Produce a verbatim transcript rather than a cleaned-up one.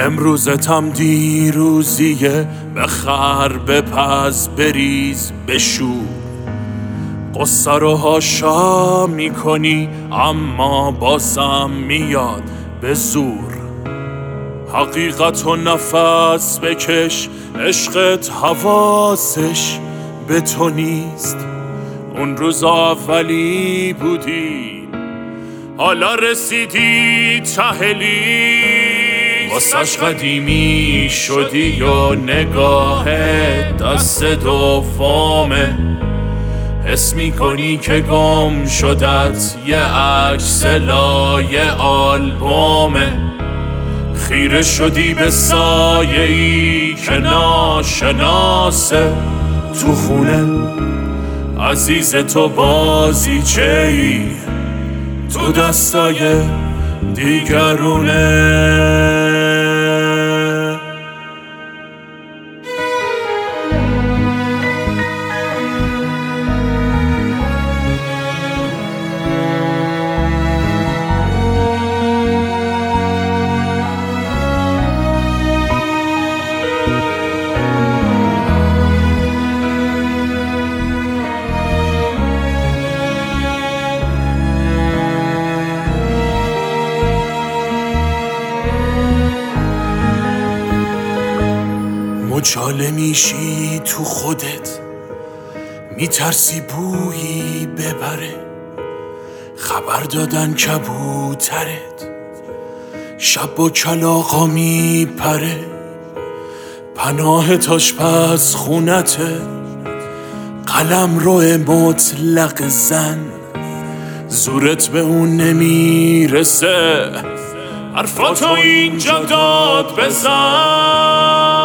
امروزتم دیروزیه، بخر بپز بریز بشور. قصه رو هاشا میکنی اما بازم میاد به زور. حقیقت و نفس بکش، عشقت حواسش به تو نیست. اون روز اولی بودی حالا رسیدی تهلی، واسش قدیمی شدی و نگاهت دست دومه. حس میکنی که گم شدت یه عکس لایه آلبومه. خیره شدی به سایه ای که ناشناسه تو خونه. عزیز تو بازیچه ای تو دستای دیگرونه. مچاله میشی تو خودت، میترسی بویی ببره. خبر دادن کبوترت شب با کلاغا میپره. پناهت آشپز خونته، قلم رو مطلق زن. زورت به اون نمیرسه، حرفاتو اینجا داد بزن.